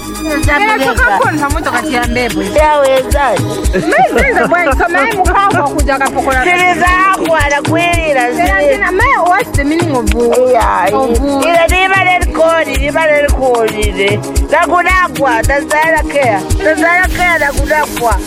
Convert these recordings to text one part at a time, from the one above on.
Kwa moto kati ya mbebo. Yaweza. Mimi bwana kama yeye mkao kuja kapokola. Siriza kwa na kwelira. Sina mai what's the meaning of boo? Yeah. Ila ni bale kodi. Nakudakwa, tazara kea. Nakudakwa.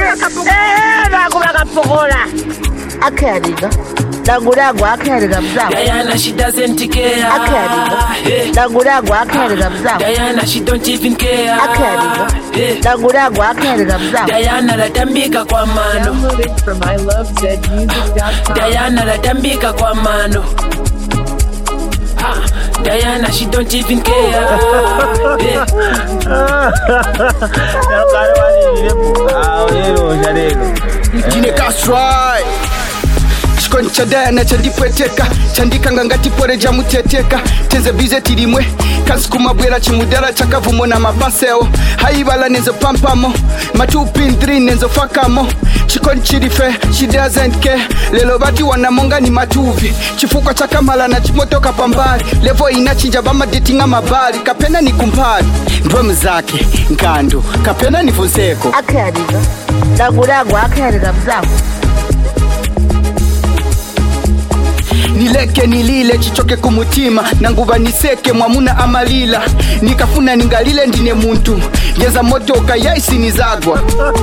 Nakupokola. Akariga. Nakudakwa akariga mzao. Diana, she doesn't care. Akariga. Nakudakwa akariga mzao. Diana, she don't even care. Akariga. Nakudakwa akariga mzao. Diana, latambika kwa mano. Download it from ilovezmusic.com. Diana, latambika kwa mano. Diana, she don't even care. Dine Castry Chikoni cha Diana chandipweteka Chandika ngangati pore jamuteteka Tenze bize tirimwe Kansiku bwera chimudara chakavumo na mapaseo Haibala nenzo pampamo Matu pin 3 nenzo fakamo Chikoni chirife, she doesn't care Lelo bati wanamonga ni matuvi Chifuko chakamala na chimotoka pambari Levo inachinja bama dating mabari Kapena ni kumpari Drum zake, nkando Kapena ni fuzeko Akariga. Nakudakwa akariga mzao. Nileke nilile chichoke kumutima Nanguva niseke mwamuna amalila Nikafuna ningalile ndine muntu Ngeza motoka yaisi nizagwa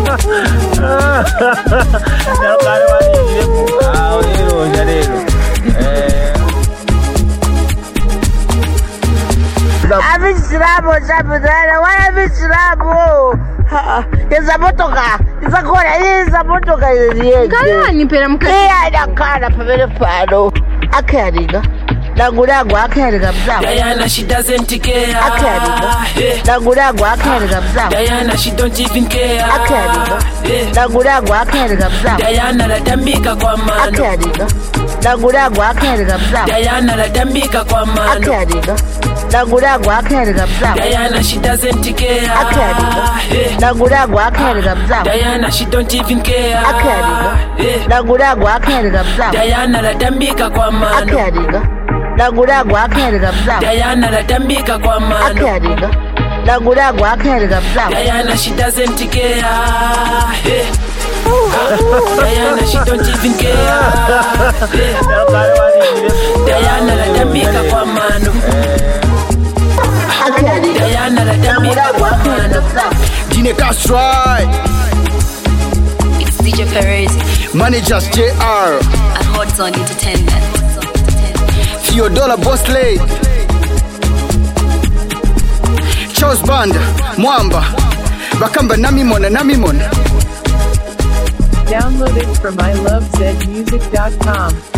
Abisirabo zabudana wala abisirabo. Yeza motoka. Yeza motoka yeye. Kana nipera mkati. Nakana pamele fano. Akariga. Nakudakwa akariga mzao. Diana, she doesn't care. Akariga. Nakudakwa akariga mzao. Diana, she don't even care. Akariga. Nakudakwa akariga mzao. Diana, latambika kwa mano. Akariga. Nakudakwa akariga mzao. Diana, latambika kwa mano. Akariga. Nakudakwa akariga mzao. Diana, she doesn't care. Akariga. Nakudakwa akariga mzao. Diana, she don't even care. Akariga. Nakudakwa akariga mzao. Diana, latambika kwa mano. Akariga. Nakudakwa akariga mzao. Diana, latambika kwa mano. Akariga. Nakudakwa akariga mzao. Diana, she doesn't care. Diana, she don't even care. Diana, latambika kwa mano. Akariga. Diana, latambika kwa mano. Dine Castry It's DJ Perez Managers JR and Hot Zone Entertainment. Theodora Boss Lady Charles Banda Mwamba Bakamba namimona Download it from ilovezmusic.com.